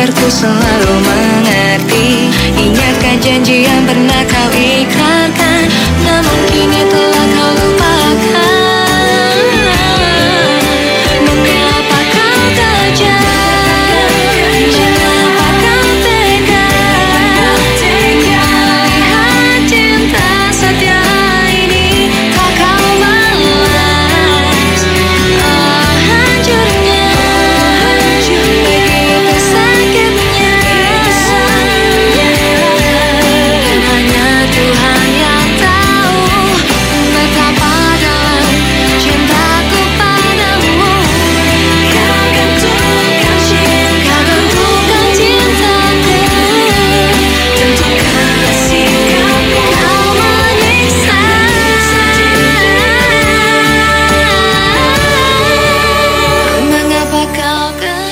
agar ku selalu mengerti. Ingatkan janji yang pernah kau ikrarkan, namun kini telah kau lupakan. Mengapa kau kejam? Mengapa kau tega? Melihat cinta setia ini tak kau balas. Hancurnya, begitu sakitnya. Hanya Tuhan yang tahu betapa dalam cintaku padamu. Kau tentukan cintaku, tentukan sikapmu. Kau menyiksa. Mengapa kau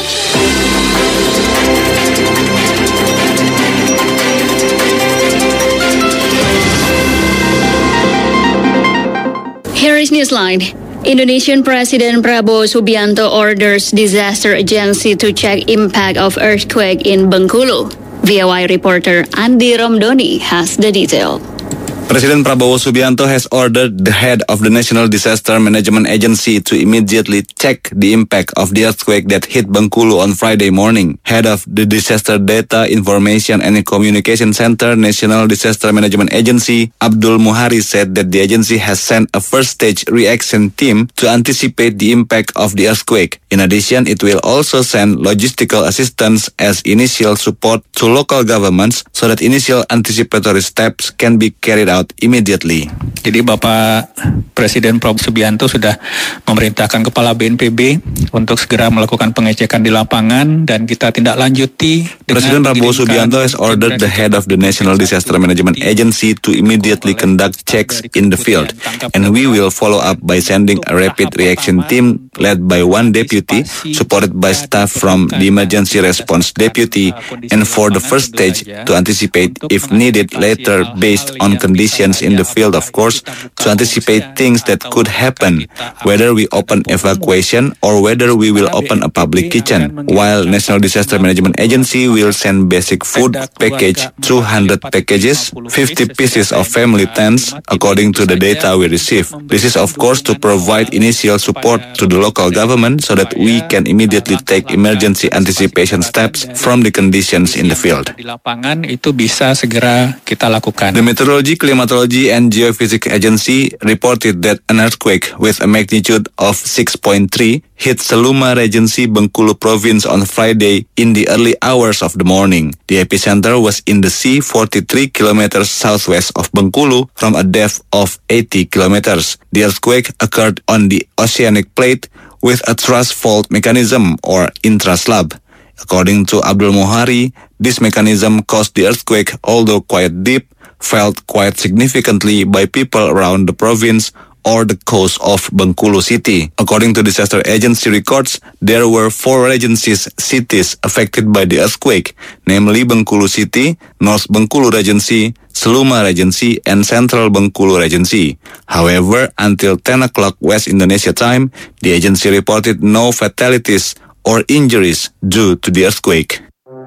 Here is Newsline. Indonesian President Prabowo Subianto orders disaster agency to check impact of earthquake in Bengkulu. VOA reporter Andi Romdoni has the detail. President Prabowo Subianto has ordered the head of the National Disaster Management Agency to immediately check the impact of the earthquake that hit Bengkulu on Friday morning. Head of the Disaster Data Information and Communication Center, National Disaster Management Agency, Abdul Muhari said that the agency has sent a first-stage reaction team to anticipate the impact of the earthquake. In addition, it will also send logistical assistance as initial support to local governments so that initial anticipatory steps can be carried out immediately. Jadi Bapak Presiden Prabowo Subianto sudah memerintahkan Kepala BNPB untuk segera melakukan pengecekan di lapangan dan kita tindak lanjuti. President Prabowo Subianto has ordered the head of the National Disaster Management Agency to immediately conduct checks in the field, and we will follow up by sending a rapid reaction team led by one deputy, supported by staff from the Emergency Response Deputy, and for the first stage to anticipate if needed later based on conditions in the field, of course, to anticipate things that could happen, whether we open evacuation or whether we will open a public kitchen. While National Disaster Management Agency will send basic food package 200 packages, 50 pieces of family tents, according to the data we receive. This is, of course, to provide initial support to the local government so that we can immediately take emergency anticipation steps from the conditions in the field. Di lapangan itu bisa segera kita lakukan. The Meteorology, Climatology and Geophysics Agency reported that an earthquake with a magnitude of 6.3 hit Seluma Regency, Bengkulu Province on Friday in the early hours of the morning. The epicenter was in the sea 43 kilometers southwest of Bengkulu from a depth of 80 kilometers. The earthquake occurred on the oceanic plate with a thrust fault mechanism or intraslab. According to Abdul Muhari, this mechanism caused the earthquake, although quite deep, felt quite significantly by people around the province or the coast of Bengkulu City. According to disaster agency records, there were 4 Regencies cities affected by the earthquake, namely Bengkulu City, North Bengkulu Regency, Seluma Regency, and Central Bengkulu Regency. However, until 10 o'clock West Indonesia time, the agency reported no fatalities or injuries due to the earthquake.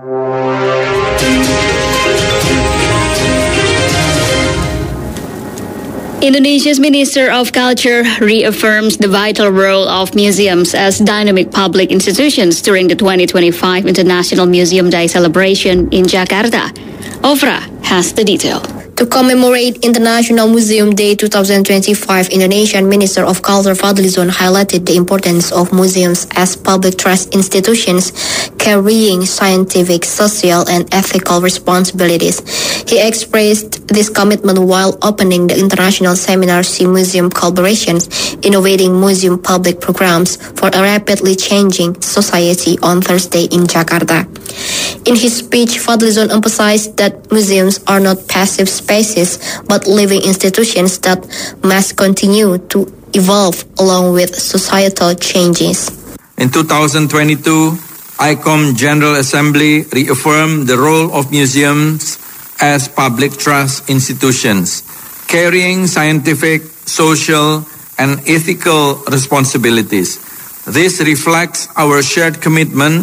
Indonesia's Minister of Culture reaffirms the vital role of museums as dynamic public institutions during the 2025 International Museum Day celebration in Jakarta. Ofra has the detail. To commemorate International Museum Day 2025, Indonesian Minister of Culture Fadlizon highlighted the importance of museums as public trust institutions carrying scientific, social, and ethical responsibilities. He expressed this commitment while opening the international seminar See Museum Collaborations, Innovating Museum Public Programs for a Rapidly Changing Society on Thursday in Jakarta. In his speech, Fadlizon emphasized that museums are not passive spaces, but living institutions that must continue to evolve along with societal changes. In 2022, ICOM General Assembly reaffirmed the role of museums as public trust institutions, carrying scientific, social, and ethical responsibilities. This reflects our shared commitment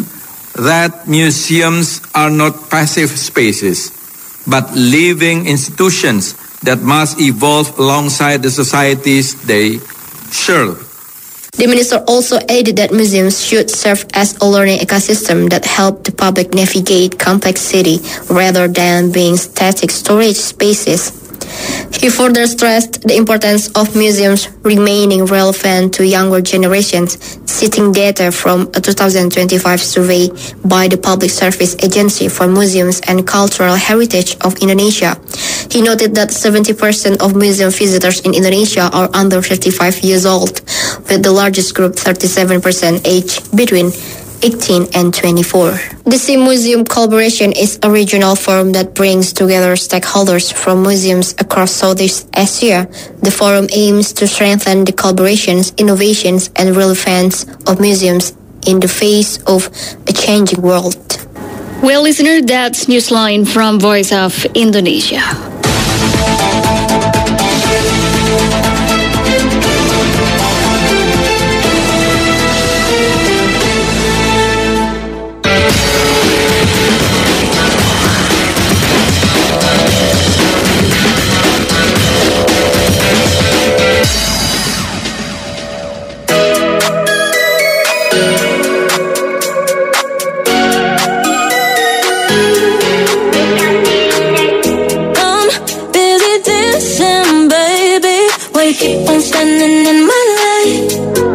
that museums are not passive spaces, but living institutions that must evolve alongside the societies they serve. The minister also added that museums should serve as a learning ecosystem that help the public navigate complexity rather than being static storage spaces. He further stressed the importance of museums remaining relevant to younger generations, citing data from a 2025 survey by the Public Service Agency for Museums and Cultural Heritage of Indonesia. He noted that 70% of museum visitors in Indonesia are under 35 years old, with the largest group 37% aged between 18 and 24. The Sea Museum Collaboration is a regional forum that brings together stakeholders from museums across Southeast Asia. The forum aims to strengthen the collaborations, innovations, and relevance of museums in the face of a changing world. Well, listener, that's Newsline from Voice of Indonesia. Keep on standing in my light.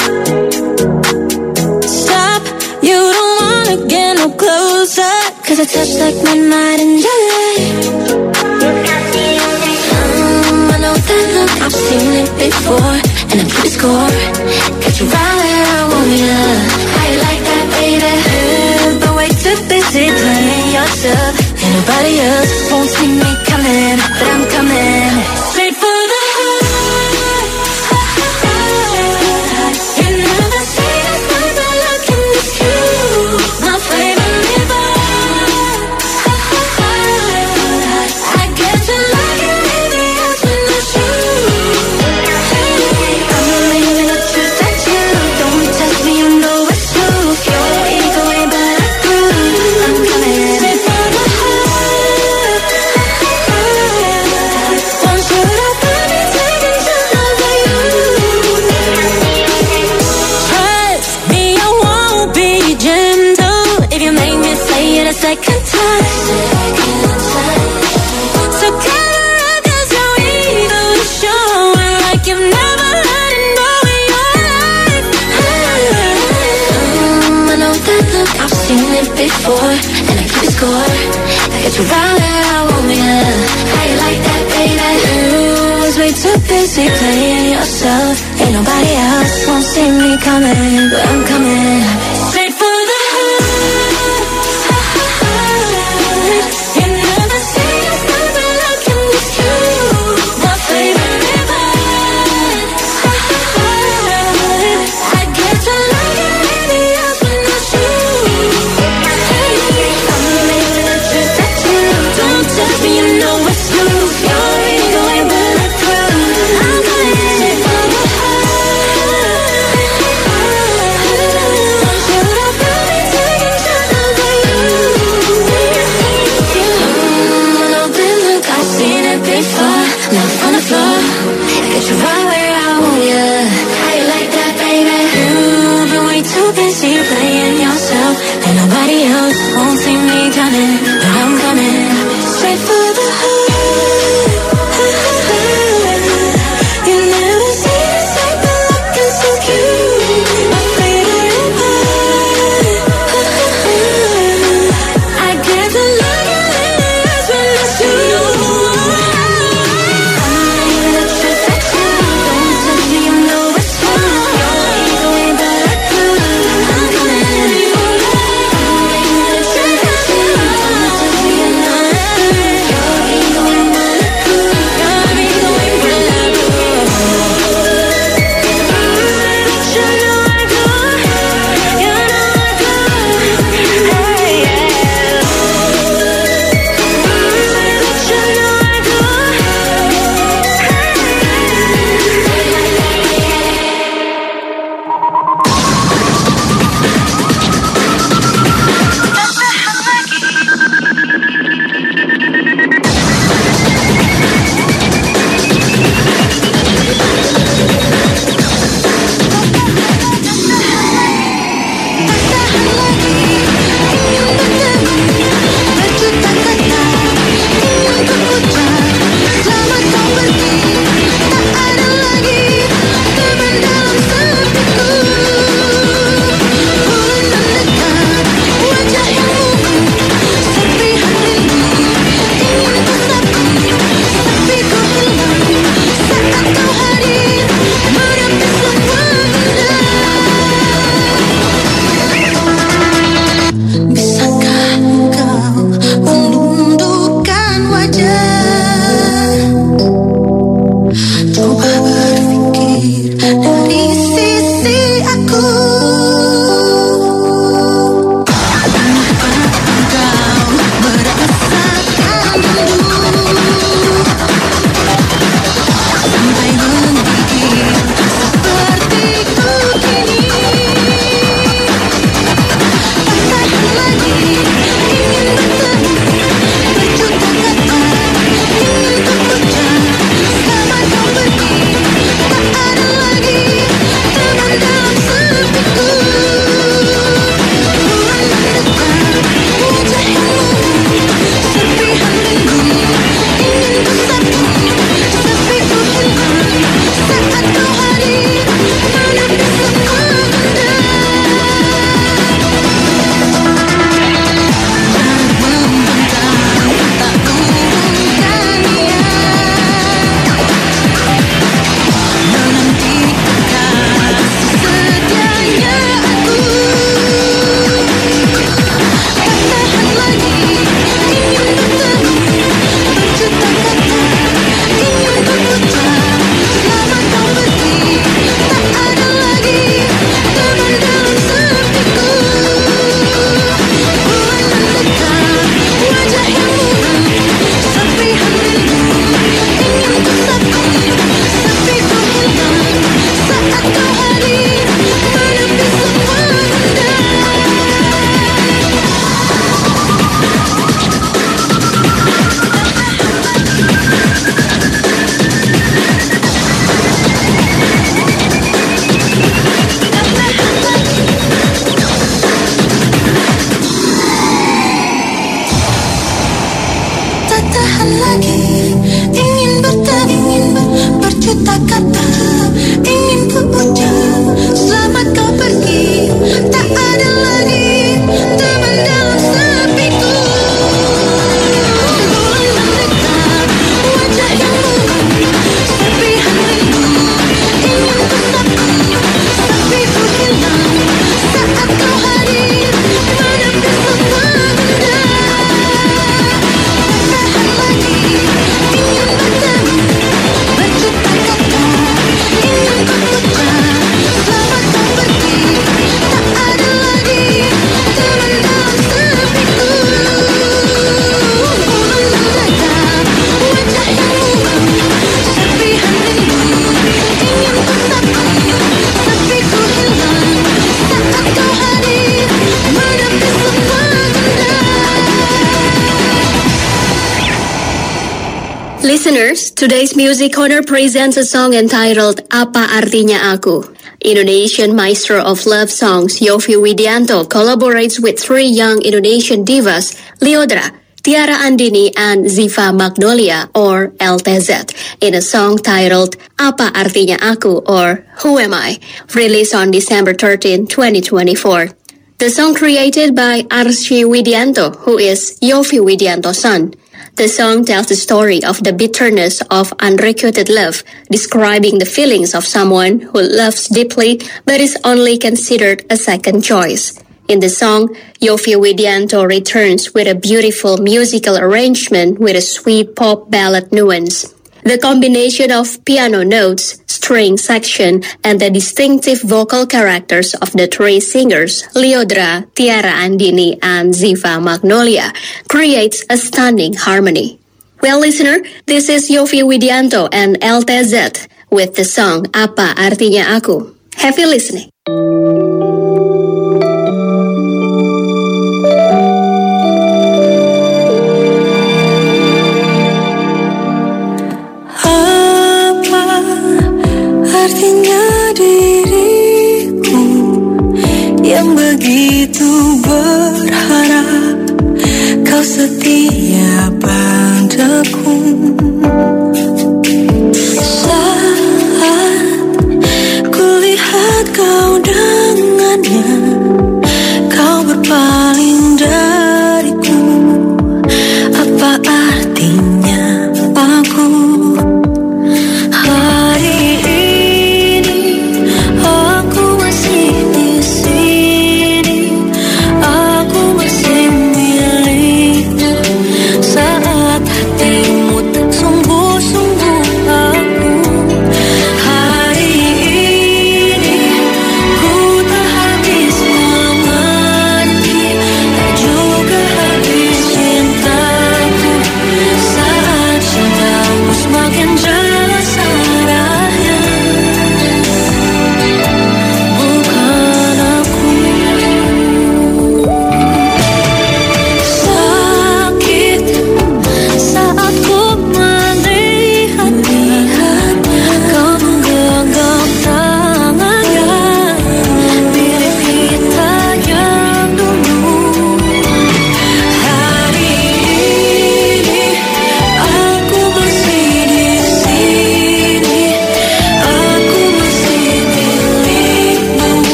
Stop, you don't wanna get no closer, cause I touch like midnight in July. I know that look, I've seen it before, and I keep score. Got you right where I want ya. How you like that, baby? But way too busy playing yourself, and nobody else won't see me coming, but I'm coming straight for the heart. Second time. So cover up, there's no ego to show it like you've never had it know in your life. I know that look, I've seen it before, and I keep score. I got you right where I want ya. How you like that, baby? You was way too busy playing yourself. Ain't nobody else won't see me coming, but I'm coming straight for the heart. Playing yourself, and nobody else won't see me coming, but I'm coming straight for the heart. You never see the type of looking so cute, my favorite part. I get to look at it when it's you. I'm not even a truth that you don't touch me, you know it's true. Your ego ain't but a clue. I'm coming for you. I'm not even a truth that you don't listeners, today's Music Corner presents a song entitled Apa Artinya Aku. Indonesian maestro of love songs Yovie Widianto collaborates with three young Indonesian divas, Lyodra, Tiara Andini, and Ziva Magnolia, or LTZ, in a song titled Apa Artinya Aku, or Who Am I, released on December 13, 2024. The song created by Arsy Widianto, who is Yovie Widianto's son. The song tells the story of the bitterness of unrequited love, describing the feelings of someone who loves deeply but is only considered a second choice. In the song, Yovie Widianto returns with a beautiful musical arrangement with a sweet pop ballad nuance. The combination of piano notes, string section, and the distinctive vocal characters of the three singers, Lyodra, Tiara Andini, and Ziva Magnolia, creates a stunning harmony. Well, listener, this is Yovie Widianto and LTZ with the song Apa Artinya Aku. Happy listening. Artinya diriku yang begitu berharap kau setia padaku. Saat kulihat kau dengannya, kau berpaling dariku. Apa artinya aku?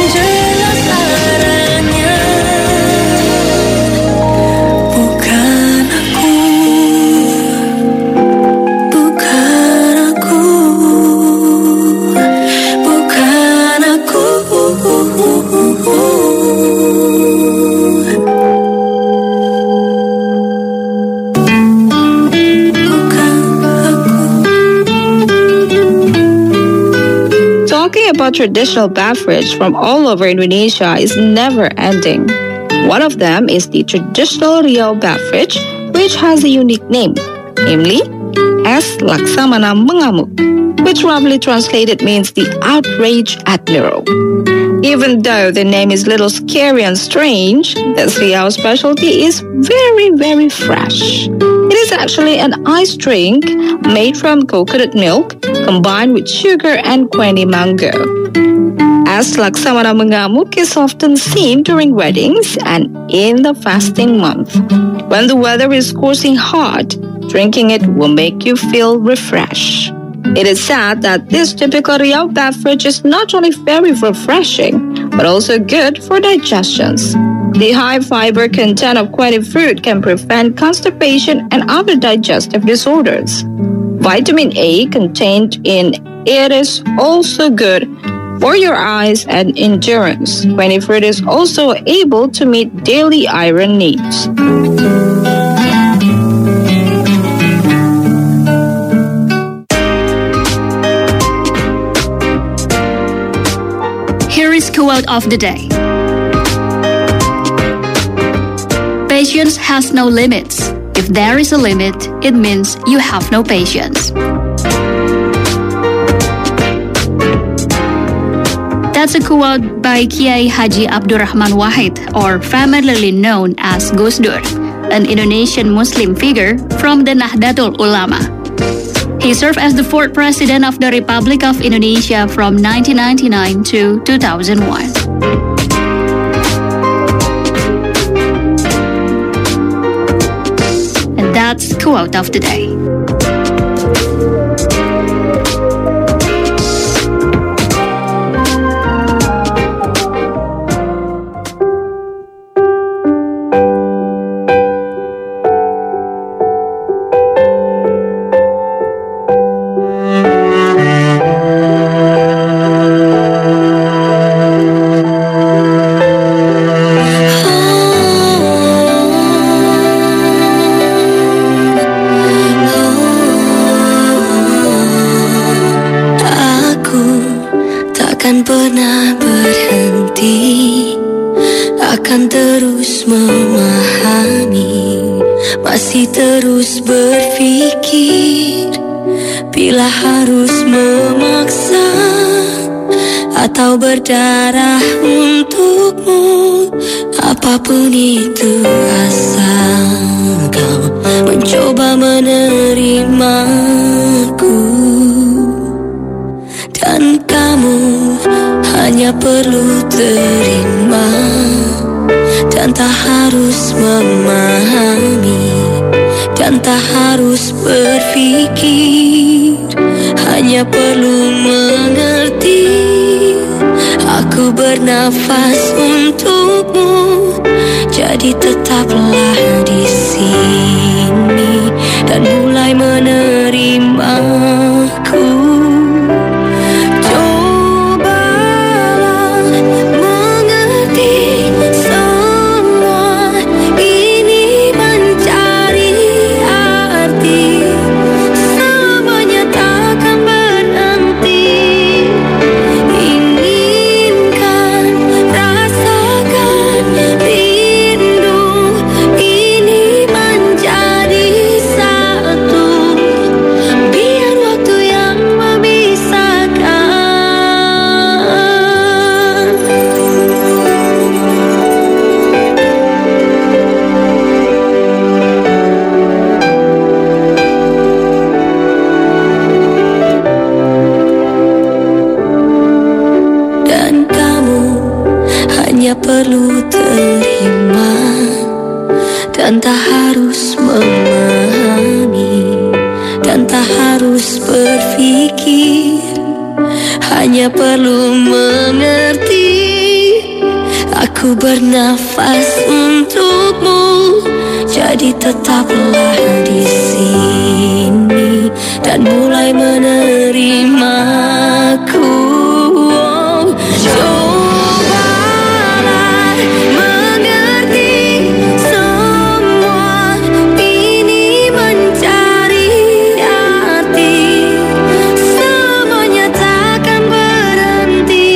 Bukan about traditional beverage from all over Indonesia is never ending. One of them is the traditional Riau beverage, which has a unique name, namely Es Laksamana Mengamuk, which roughly translated means the outraged admiral. Even though the name is a little scary and strange, this Riau specialty is very, very fresh. It is actually an ice drink made from coconut milk combined with sugar and queni mango. Es Laksamana Mengamuk is often seen during weddings and in the fasting month. When the weather is scorching hot, drinking it will make you feel refreshed. It is said that this typical Riau beverage is not only very refreshing, but also good for digestions. The high fiber content of queni fruit can prevent constipation and other digestive disorders. Vitamin A contained in it is also good for your eyes and endurance. Queni fruit is also able to meet daily iron needs. Here is quote of the day. Patience has no limits. If there is a limit, it means you have no patience. That's a quote by Kiai Haji Abdurrahman Wahid, or familiarly known as Gus Dur, an Indonesian Muslim figure from the Nahdlatul Ulama. He served as the 4th President of the Republic of Indonesia from 1999 to 2001. And that's quote of the day. Takkan pernah berhenti, akan terus memahami, masih terus berpikir. Bila harus memaksa atau berdarah untukmu, apapun itu asal kau mencoba menerimaku. Dan kamu hanya perlu terima, dan tak harus memahami, dan tak harus berpikir, hanya perlu mengerti. Aku bernafas untukmu, jadi tetaplah di sini dan mulai menerimaku. Perlu terima dan tak harus memahami, dan tak harus berpikir, hanya perlu mengerti. Aku bernafas untukmu, jadi tetaplah di sini dan mulai menerimaku. Semuanya takkan berhenti.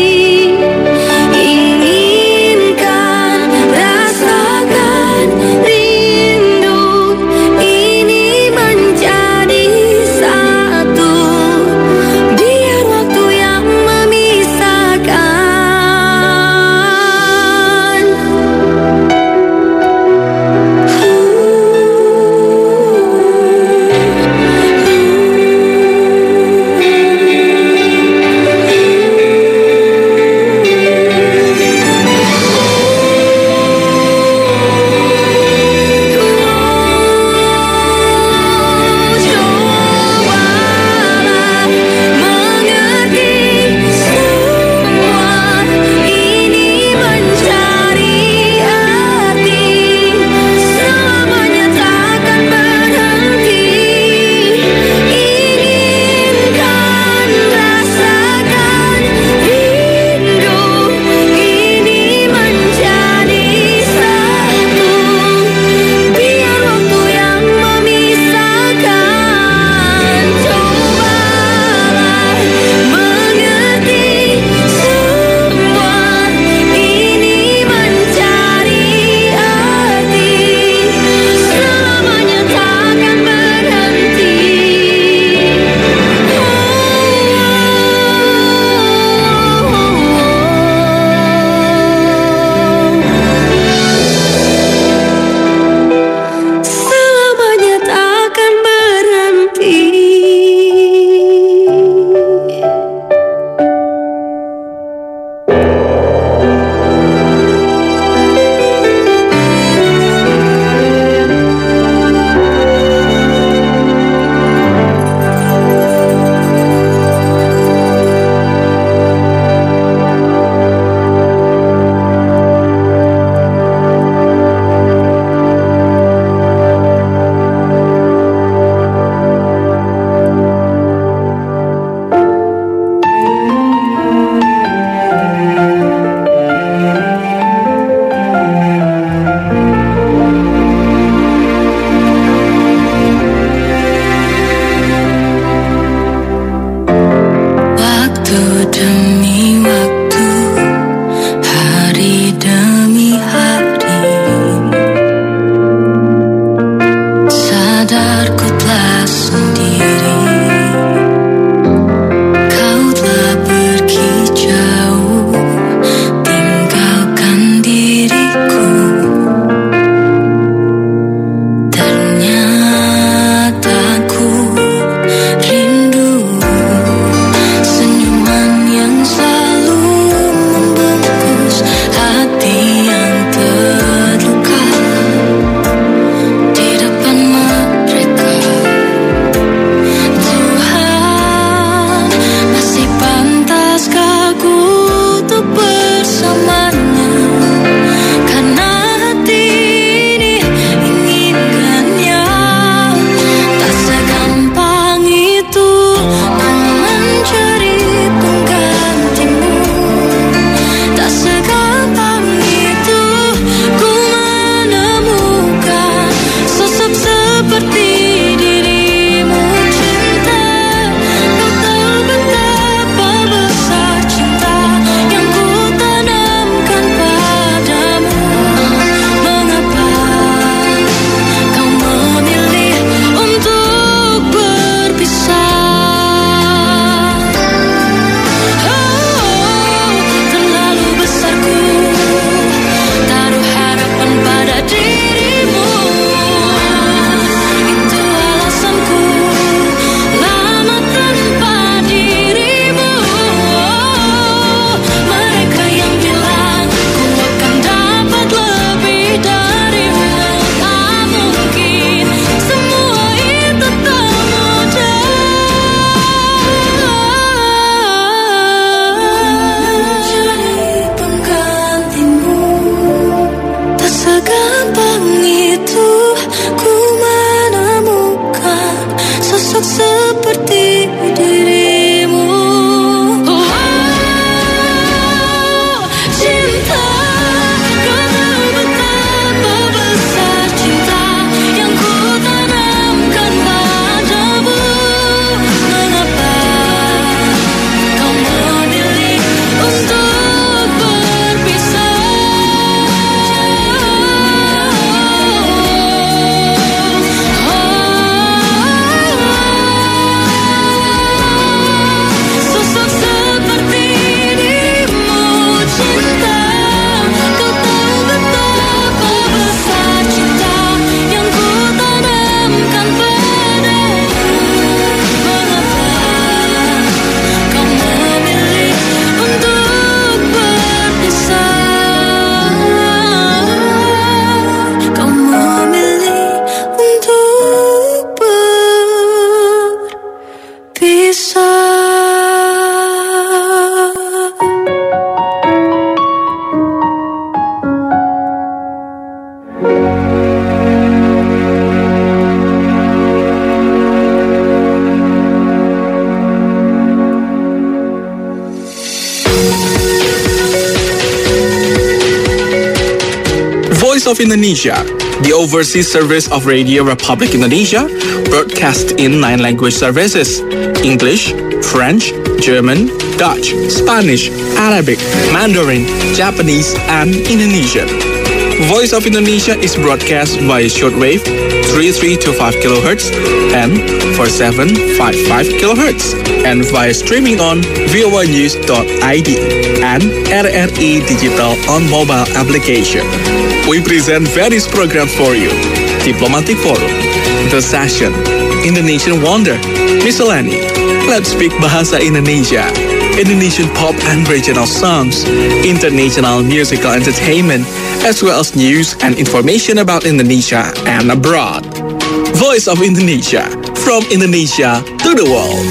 Indonesia, the overseas service of Radio Republic Indonesia, broadcasts in 9 language services: English, French, German, Dutch, Spanish, Arabic, Mandarin, Japanese, and Indonesian. Voice of Indonesia is broadcast via shortwave 3325 kHz and 4755 kHz, and via streaming on voanews.id and RRI Digital on mobile application. We present various programs for you: Diplomatic Forum, The Session, Indonesian Wonder, Miscellany, Let's Speak Bahasa Indonesia, Indonesian pop and regional songs, international musical entertainment, as well as news and information about Indonesia and abroad. Voice of Indonesia, from Indonesia to the world.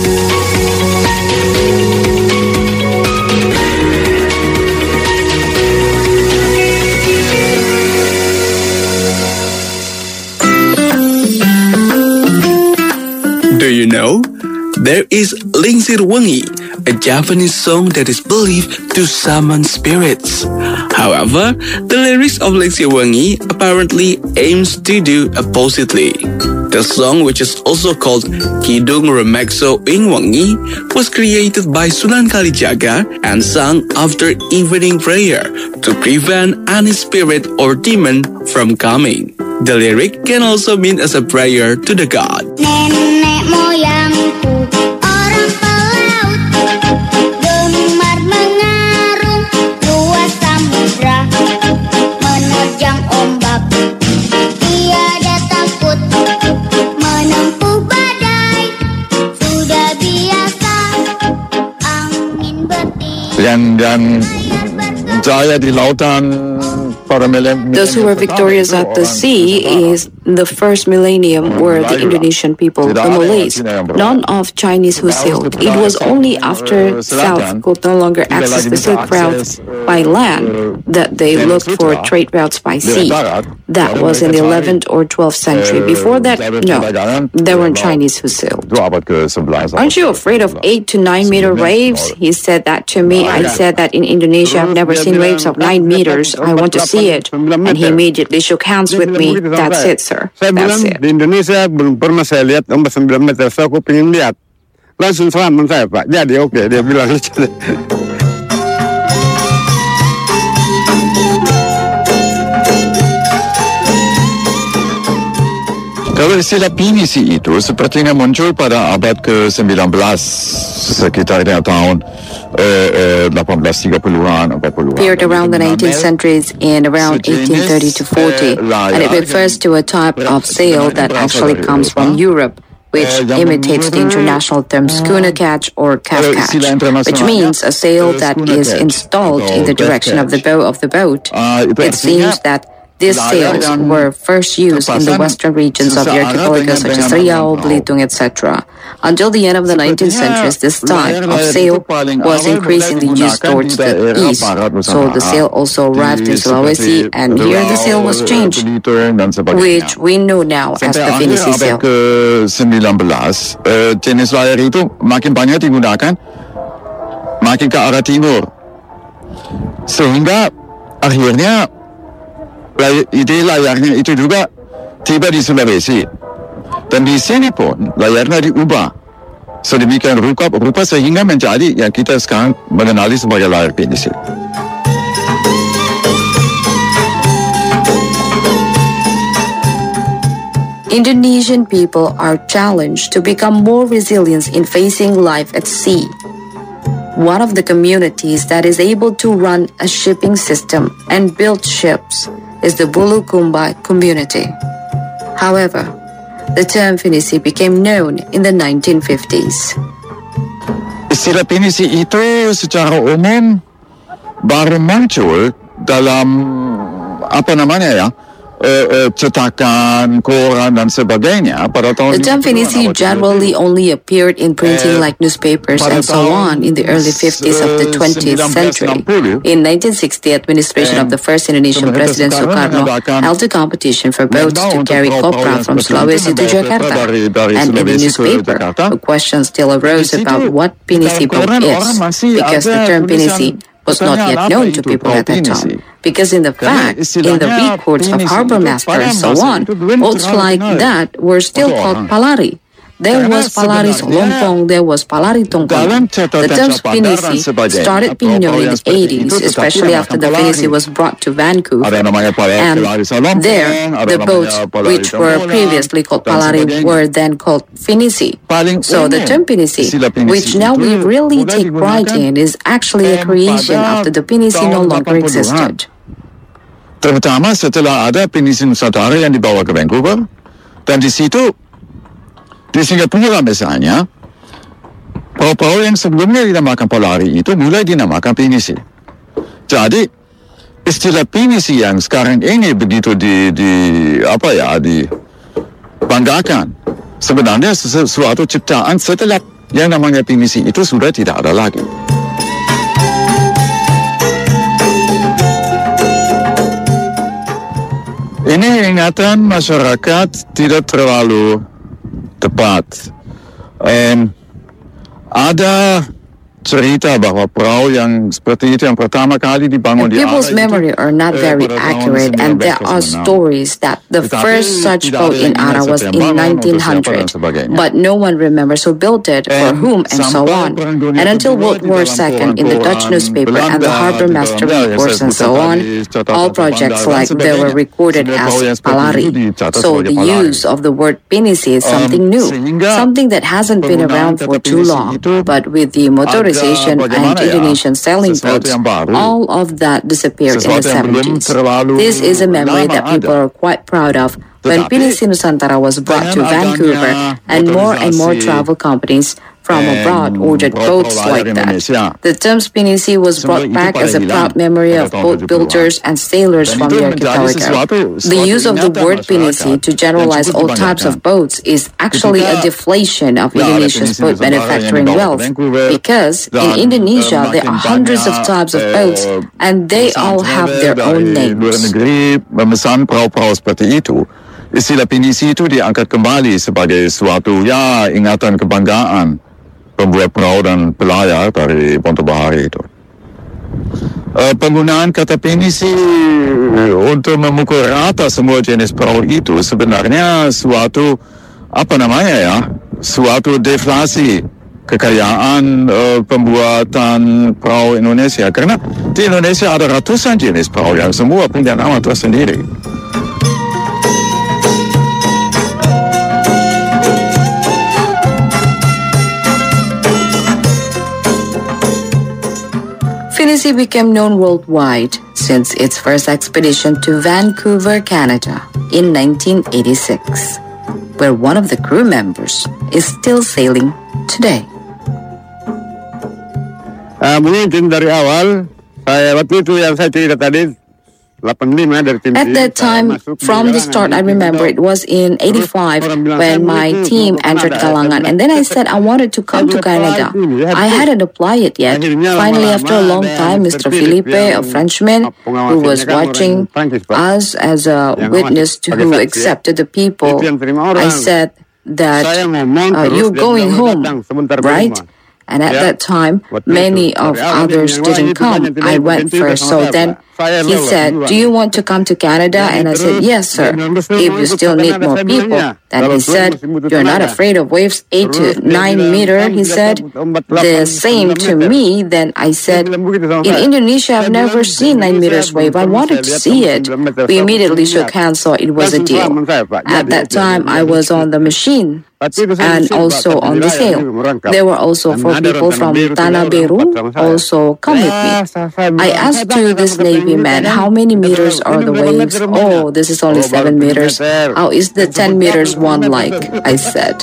Do you know? There is Lingsir Wengi, a Japanese song that is believed to summon spirits. However, the lyrics of Lingsir Wengi apparently aims to do oppositely. The song, which is also called Kidung Remekso Ing Wengi, was created by Sunan Kalijaga and sung after evening prayer to prevent any spirit or demon from coming. The lyric can also mean as a prayer to the god. Nenek moyangku orang pelaut, gemar mengarung luas samudra, menerjang ombak, tiada takut menempuh badai, sudah biasa angin bertiup. Dan saya di lautan. Those who were victorious at the sea is the first millennium were the Indonesian people, the Malays, none of Chinese who sailed. It was only after South could no longer access the Silk routes by land that they looked for trade routes by sea. That was in the 11th or 12th century. Before that, no, there weren't Chinese who sailed. Aren't you afraid of 8 to 9 meter waves? He said that to me. I said that in Indonesia I've never seen waves of 9 meters. I want to see it. And he immediately shook hands with me. That's it, sir. That's it. Di Indonesia belum pernah saya lihat 9 meter. So aku pengen lihat. Langsung salaman saya, Pak. Jadi oke, dia bilang. Kalau istilah pinisi itu sepertinya muncul pada abad ke-19 sekitar tahun 1830-an, 40-an. Appeared around the 19th centuries in around 1830 to 40, and it refers to a type of sail that actually comes from Europe, which imitates the international term schooner catch or calf catch, which means a sail that is installed in the direction of the bow of the boat. It seems that these sails were first used in the western regions of the archipelago such as Riau, Belitung, etc. Until the end of the 19th century, this type of sail was increasingly used towards the east. So the sail also arrived in Sulawesi, and here the sail was changed, which we know now as the Pinisi sail. Ke-19, jenis layar itu makin banyak digunakan, makin ke arah timur. Sehingga akhirnya ide layarnya itu juga tiba di Sulawesi. Dan di sini pun layarnya diubah sedemikian rupa sehingga menjadi yang kita sekarang mengenali sebagai layar pinisi. Indonesian people are challenged to become more resilient in facing life at sea. One of the communities that is able to run a shipping system and build ships is the Bulukumba community. However, the term Pinisi became known in the 1950s. Istilah Pinisi itu secara umum baru muncul dalam cetakan, koran dan sebagainya pada tahun. The term Pinisi generally only appeared in printing like newspapers and so on in the early 50s of the 20th century. In 1960, administration of the first Indonesian President Sukarno held a competition for boats to carry copra from Sulawesi to Jakarta. And in the newspaper, a question still arose about what Pinisi boat is, because the term Pinisi was not yet known to people at that time. Because in the fact, in the records of harbor master and so on, boats like that were still called palari. There was Palari Solompong, there was Palari Tongkol. The terms pinisi started being known in the 80s, especially after the pinisi was brought to Vancouver. And there, the boats which were previously called Palari were then called finisi. So the term pinisi, which now we really take pride in, is actually a creation after the pinisi no longer existed. Terutama setelah ada pinisi Nusantara yang dibawa ke Vancouver, dan di situ di Singapura misalnya, perahu-perahu yang sebelumnya dinamakan Polari itu mulai dinamakan pinisi. Jadi, istilah pinisi yang sekarang ini begitu dibanggakan, sebenarnya sesuatu ciptaan setelah yang namanya pinisi itu sudah tidak ada lagi. Ini ingatan masyarakat tidak terlalu tepat. Ada cerita bahwa perahu yang seperti itu yang pertama kali dibangun di people's memory are not very accurate, and there are stories that the first such boat in Ara was in 1900, but no one remembers who built it, for whom, and so on. And until World War II in the Dutch newspaper and the harbor master reports and so on, all projects like they were recorded as Palari. So the use of the word pinisi is something new, something that hasn't been around for too long, but with the motorization and Indonesian sailing boats, all of that disappeared in the 70s. This is a memory that people are quite proud of. When Pinisi Nusantara was brought to Vancouver, and more travel companies from abroad ordered boats like that. The term Pinisi was brought back as a proud memory of boat builders and sailors from the archipelago. The use of the word Pinisi to generalize all types of boats is actually a deflation of Indonesia's boat manufacturing wealth, because in Indonesia there are hundreds of types of boats and they all have their own names. Memesan perahu-perahu seperti itu, istilah pinisi itu diangkat kembali sebagai suatu ingatan kebanggaan pembuat perahu dan pelayar dari Ponto Bahari itu. Penggunaan kata pinisi untuk memukul rata semua jenis perahu itu sebenarnya suatu suatu deflasi kekayaan pembuatan perahu Indonesia, karena di Indonesia ada ratusan jenis perahu yang semua punya nama tersendiri. Pinisi became known worldwide since its first expedition to Vancouver, Canada in 1986, where one of the crew members is still sailing today. Mungkin dari awal, waktu itu yang saya cerita tadi, at that time, from the start, I remember it was in 85 when my team entered Kalangan. And then I said I wanted to come to Canada. I hadn't applied it yet. Finally, after a long time, Mr. Felipe, a Frenchman who was watching us as a witness to who accepted the people, I said that you're going home, right? And at that time, many of others didn't come. I went first. So then he said, do you want to come to Canada? And I said, yes, sir. If you still need more people. Then he said, you're not afraid of waves 8 to 9 meter, he said. The same to me. Then I said, in Indonesia, I've never seen 9 meters wave. I wanted to see it. We immediately shook hands, so it was a deal. At that time, I was on the machine and also on the sail. There were also 4 people from Tanah Beru also come with me. I asked to this Navy man, how many meters are the waves? Oh, this is only 7 meters. How is the 10 meters one like? I said.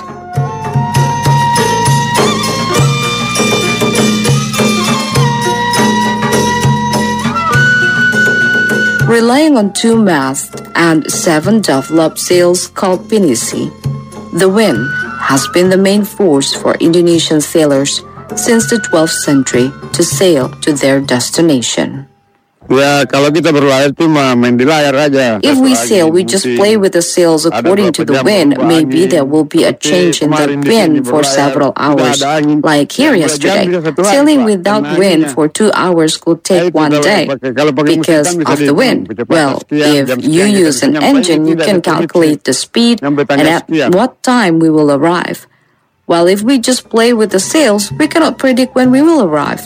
Relying on 2 masts and 7 developed sails called pinisi, the wind has been the main force for Indonesian sailors since the 12th century to sail to their destination. Ya, kalau kita berlayar tuh main di layar aja. If we sail, we just play with the sails according to the wind. Maybe there will be a change in the wind for several hours, like here yesterday. Sailing without wind for 2 hours could take 1 day because of the wind. Well, if you use an engine, you can calculate the speed and at what time we will arrive. While if we just play with the sails, we cannot predict when we will arrive.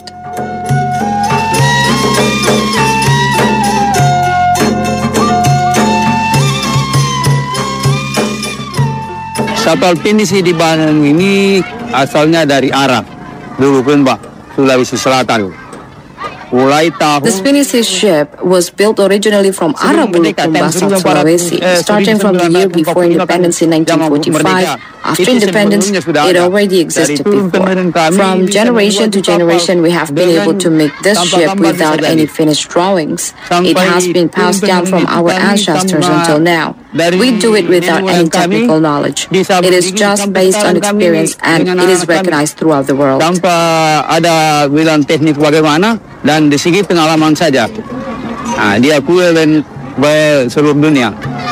Kapal pinisi di Bandung ini asalnya dari Arab, dulu pun Pak, Sulawesi Selatan. This Pinisi ship was built originally from Arab Bulukumba, South Sulawesi. Starting from the year before independence in 1945, after independence, it already existed before. From generation to generation, we have been able to make this ship without any finished drawings. It has been passed down from our ancestors until now. We do it without any technical knowledge. It is just based on experience and it is recognized throughout the world. Tanpa ada bilang teknik bagaimana dan di segi pengalaman saja. Diakui oleh seluruh dunia.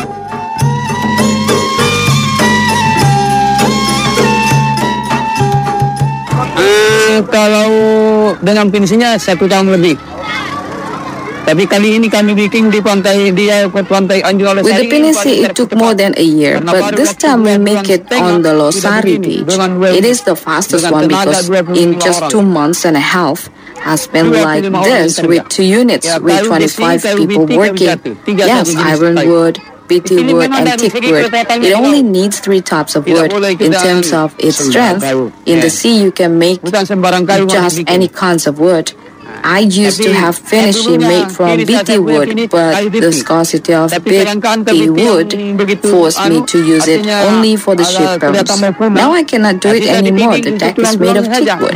Kalau dengan pinisinya 1 tahun lebih. Tapi kali ini kami bikin di pantai Anjur. With the Pinisi, it took more than a year, but this time we make it on the Losari beach. It is the fastest one because in just 2 months and a half, has been like this with 2 units with 25 people working. Yes, ironwood, BT wood, and teak wood. It only needs 3 types of wood. In terms of its strength, in the sea you can make just any kinds of wood. I used to have finishing made from BT wood, but the scarcity of BT wood forced me to use it only for the ship purpose. Now I cannot do it anymore. The deck is made of teak wood.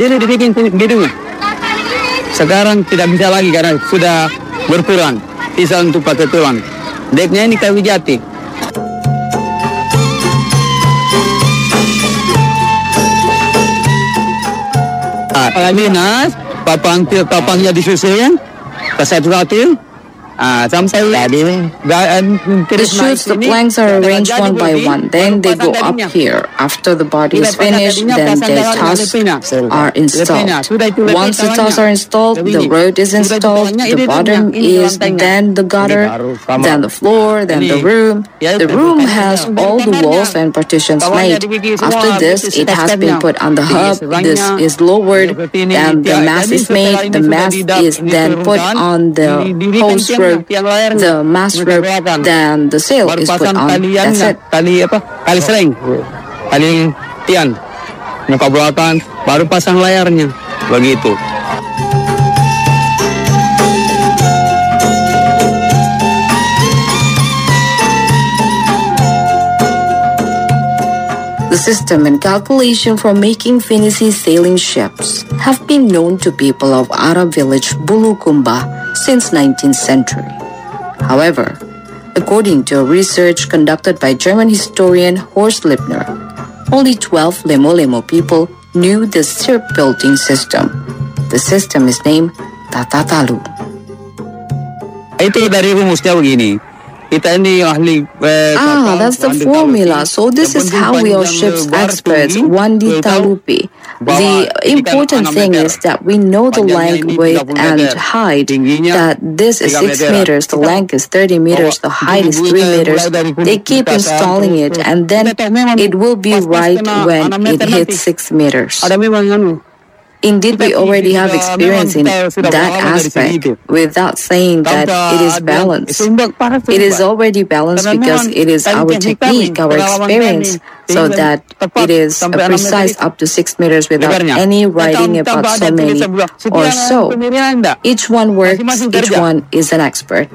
Sekarang tidak bisa lagi karena sudah berkurang sisa untuk pakai tulang. Deknya ini kayu jati. Alaminas, papangnya disusun, kesatu-satu. The shoots, the planks are arranged one by one. Then they go up here. After the body is finished, then the tusks are installed. Once the tusks are installed, the road is installed. The bottom is then the gutter, then the floor, then the room. The room has all the walls and partitions made. After this, it has been put on the hub. This is lowered. Then the mast is made. The mast is then put on the hose rope. The mast rope, then the sail is put on. That's it. Kali sering, kali tian, muka belakang, baru pasang layarnya, begitu. The system and calculation for making Finisi sailing ships have been known to people of Arab village Bulukumba since 19th century. However, according to a research conducted by German historian Horst Lippner, only 12 Lemo-Lemo people knew this shipbuilding system. The system is named Tatatalu. Itu dari rumusnya begini. That's the formula. So this is how we are ship's experts, 1D Talupi. The important thing is that we know the length, width, and height, that this is 6 meters, the length is 30 meters, the height is 3 meters. They keep installing it, and then it will be right when it hits 6 meters. Indeed, we already have experience in that aspect without saying that it is balanced. It is already balanced because it is our technique, our experience, so that it is precise up to 6 meters without any writing about so many or so. Each one works, each one is an expert.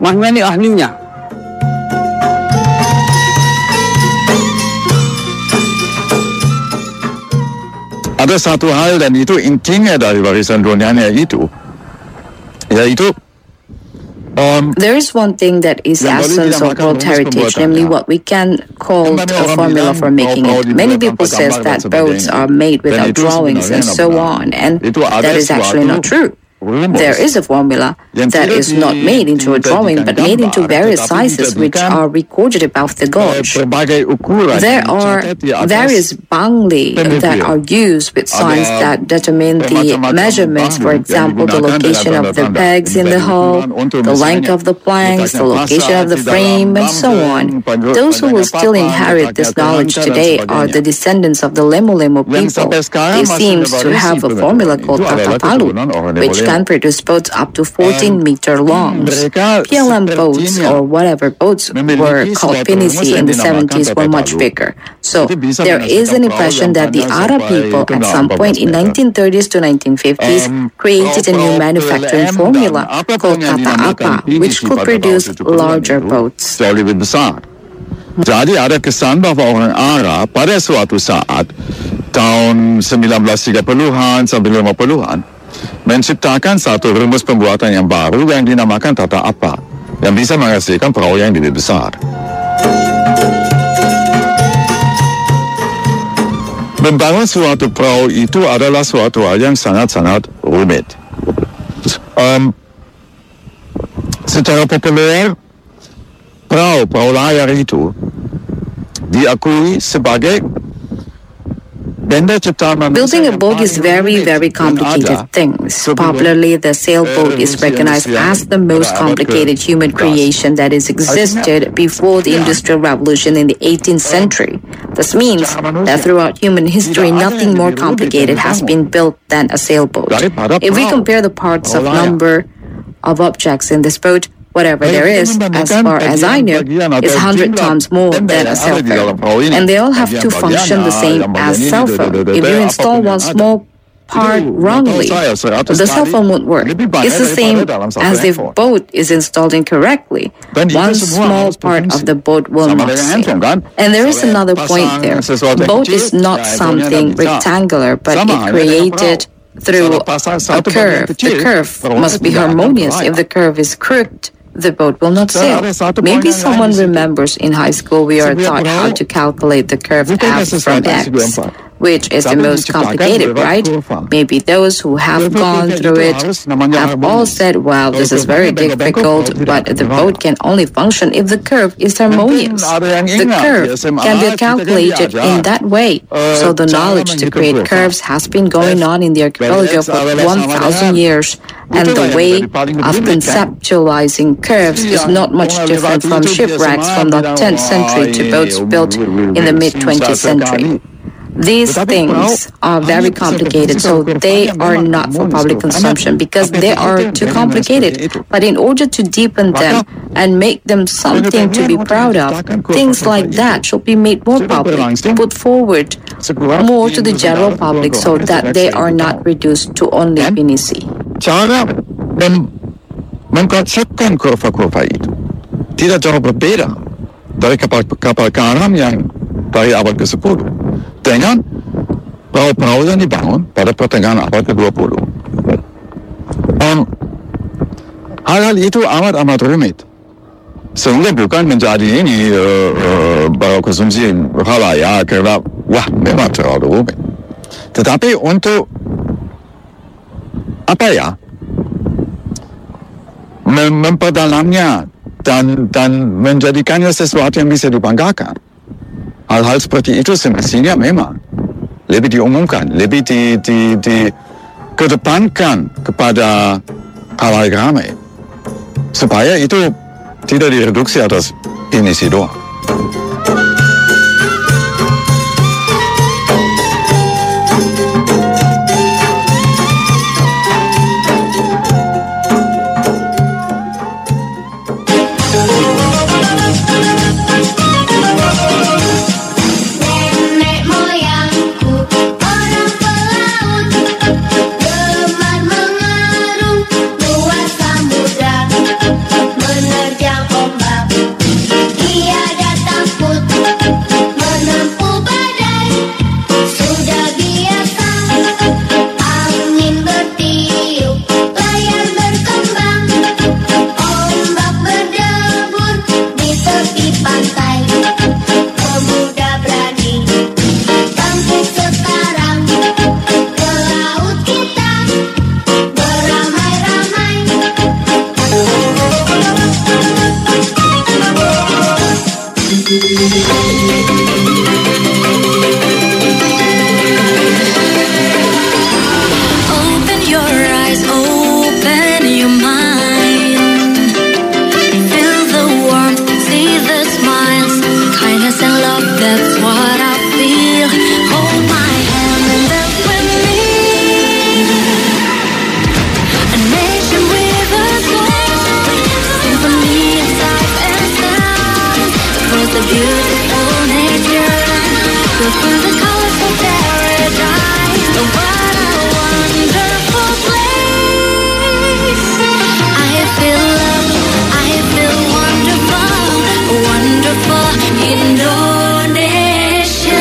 Ada satu hal dan itu intinya dari warisan dunianya itu, yaitu there is one thing that is essence of World Heritage, namely what we can call a formula for making it. Many people say that boats are made without drawings and so on, and that is actually not true. There is a formula that is not made into a drawing but made into various sizes which are recorded above the gauge. There are various bangli that are used with signs that determine the measurements, for example, the location of the pegs in the hull, the length of the planks, the location of the frame, and so on. Those who will still inherit this knowledge today are the descendants of the Lemo-Lemo people. They seem to have a formula called Tatapalu, which can produce boats up to 14-meter longs. PLM boats, or whatever boats were called Pinisi in the 70s, were much bigger. So there is an impression that the Arab people at some point in 1930s to 1950s created a new manufacturing formula called Kata Apa, which could produce larger boats. Jadi ada kesan bahawa orang Arab pada suatu saat tahun 1930-an sampai 50-an menciptakan satu rumus pembuatan yang baru yang dinamakan Tata Apa yang bisa menghasilkan perahu yang lebih besar. Membangun suatu perahu itu adalah suatu hal yang sangat-sangat rumit. Secara populer, perahu layar itu diakui sebagai benda ciptaan. Building a boat is very, very complicated things. Popularly, the sailboat is recognized as the most complicated human creation that has existed before the Industrial Revolution in the 18th century. This means that throughout human history, nothing more complicated has been built than a sailboat. If we compare the parts of number of objects in this boat, whatever there is, as far as I know, is 100 times more than a cell phone. And they all have to function the same as cell phone. If you install one small part wrongly, the cell phone won't work. It's the same as if boat is installed incorrectly. One small part of the boat will not sail. And there is another point there. Boat is not something rectangular, but it created through a curve. The curve must be harmonious. If the curve is crooked, the boat will not sail. Maybe someone remembers in high school we are taught how to calculate the curve f from x, which is the most complicated, right? Maybe those who have gone through it have all said, well, this is very difficult, but the boat can only function if the curve is harmonious. The curve can be calculated in that way. So the knowledge to create curves has been going on in the archipelago for 1,000 years. And the way of conceptualizing curves is not much different from shipwrecks from the 10th century to boats built in the mid-20th century. These things are very complicated, so they are not for public consumption because they are too complicated. But in order to deepen them and make them something to be proud of, things like that should be made more public, put forward more to the general public so that they are not reduced to only Pinisi. Cara mengkonsepkan kurva-kurva itu tidak jauh berbeda dari kapal karam yang dari abad ke-10 dengan perahu-perahu yang dibangun pada pertengahan abad ke-20. Hal-hal itu amat rumit sehingga bukan menjadi ini baru konsumsi halayak kerana memang terlalu rumit. Tetapi untuk memperdalamnya dan menjadikannya sesuatu yang bisa dibanggakan. Hal-hal seperti itu semestinya memang lebih diumumkan, lebih dikedepankan kepada hal-hal ramai supaya itu tidak direduksi atas Pinisi doang. Menerjang ombak, tiada takut. Open your eyes, open your mind. Feel the warmth, see the smiles, kindness and love, that's what I feel. Hold my hand and dance with me. A nation with a soul, symphony of sight and sound. Across the beautiful nature, go through the colorful paradise. Oh, what a wonderful place. I feel love, I feel wonderful, wonderful Indonesia.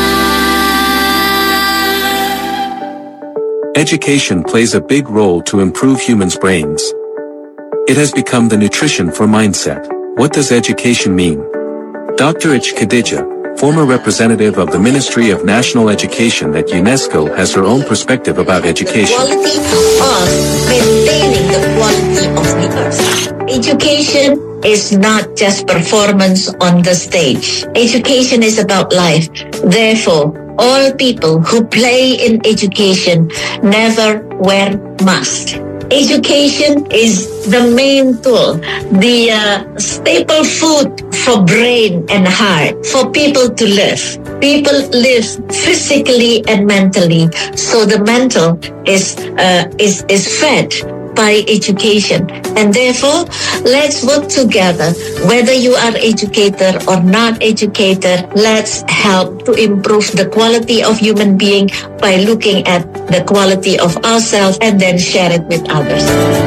Education plays a big role to improve humans' brains. It has become the nutrition for mindset. What does education mean? Dr. H. Khadija, former representative of the Ministry of National Education at UNESCO, has her own perspective about education. Quality of maintaining the quality of the earth. Education is not just performance on the stage. Education is about life. Therefore, all people who play in education never wear masks. Education is the main tool, the staple food for brain and heart, for people to live. People live physically and mentally, so the mental is fed by education. And therefore, let's work together. Whether you are educator or not educator, let's help to improve the quality of human being by looking at the quality of ourselves and then share it with others.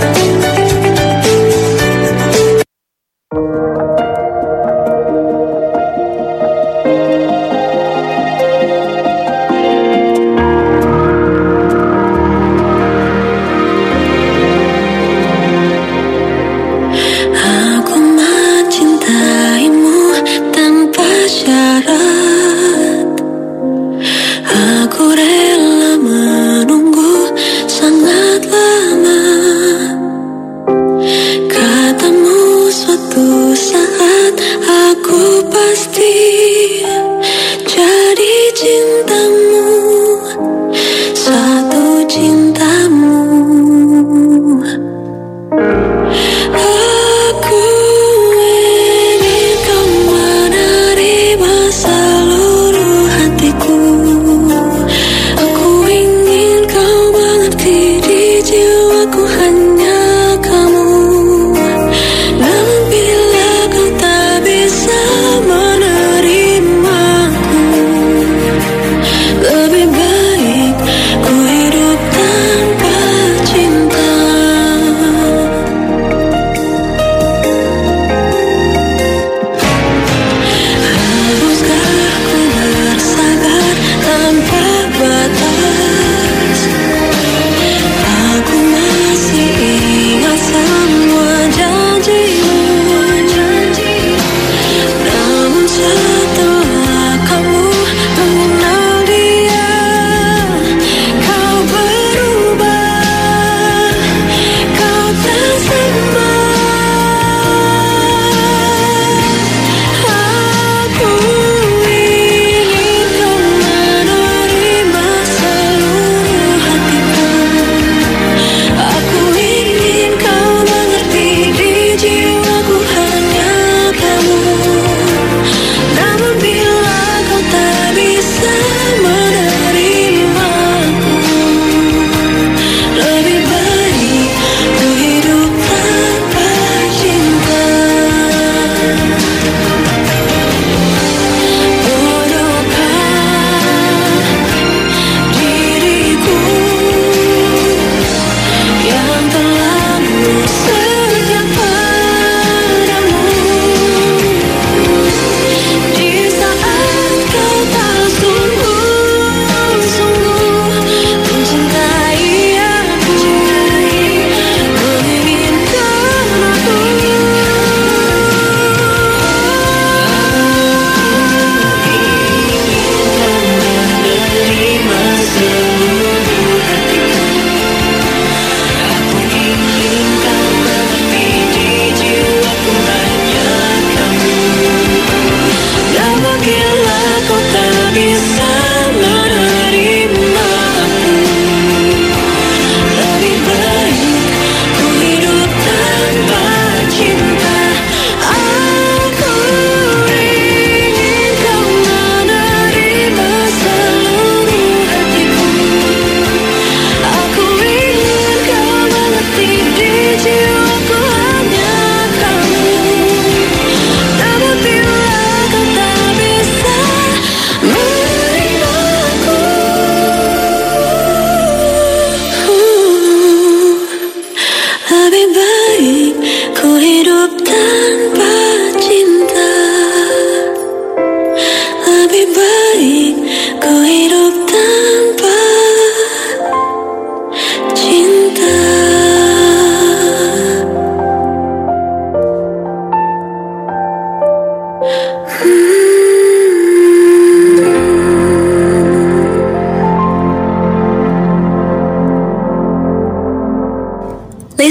Aku mencintaimu tanpa syarat. Aku rela menunggu sangat lama.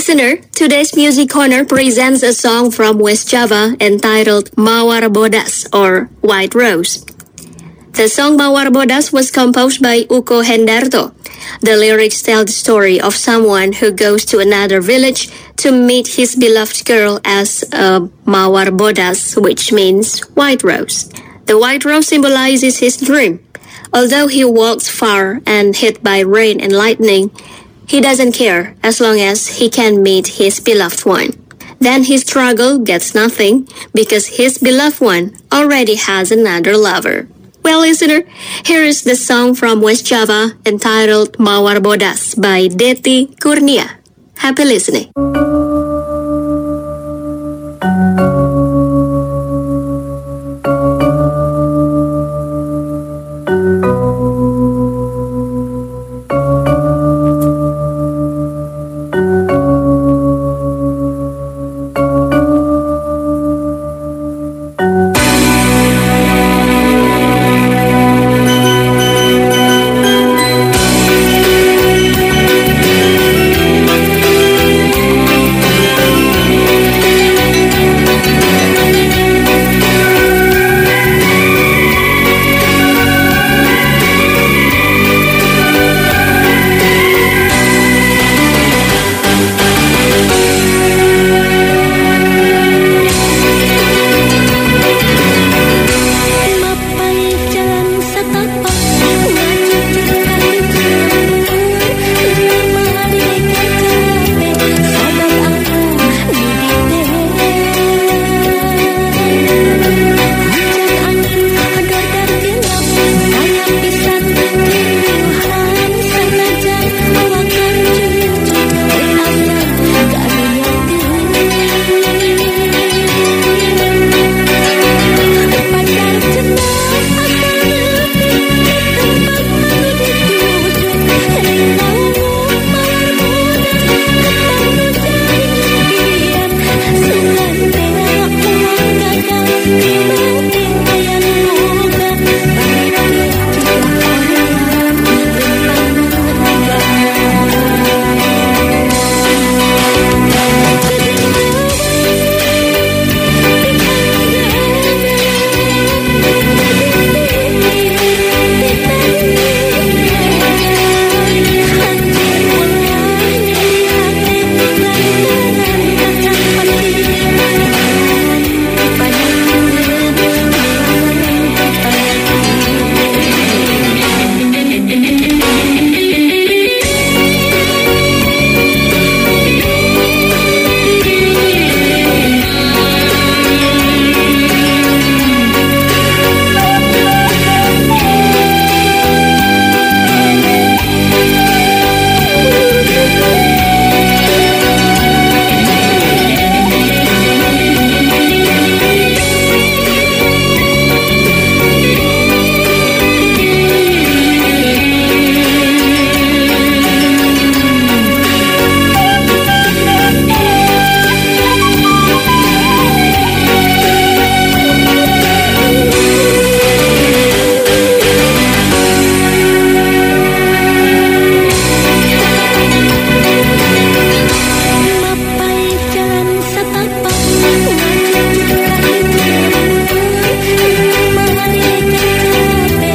listener, today's Music Corner presents a song from West Java entitled Mawar Bodas or White Rose. The song Mawar Bodas was composed by Uko Hendarto. The lyrics tell the story of someone who goes to another village to meet his beloved girl as a Mawar Bodas, which means white rose. The white rose symbolizes his dream. Although he walks far and hit by rain and lightning, he doesn't care as long as he can meet his beloved one. Then his struggle gets nothing because his beloved one already has another lover. Well, listener, here is the song from West Java entitled Mawar Bodas by Deti Kurnia. Happy listening.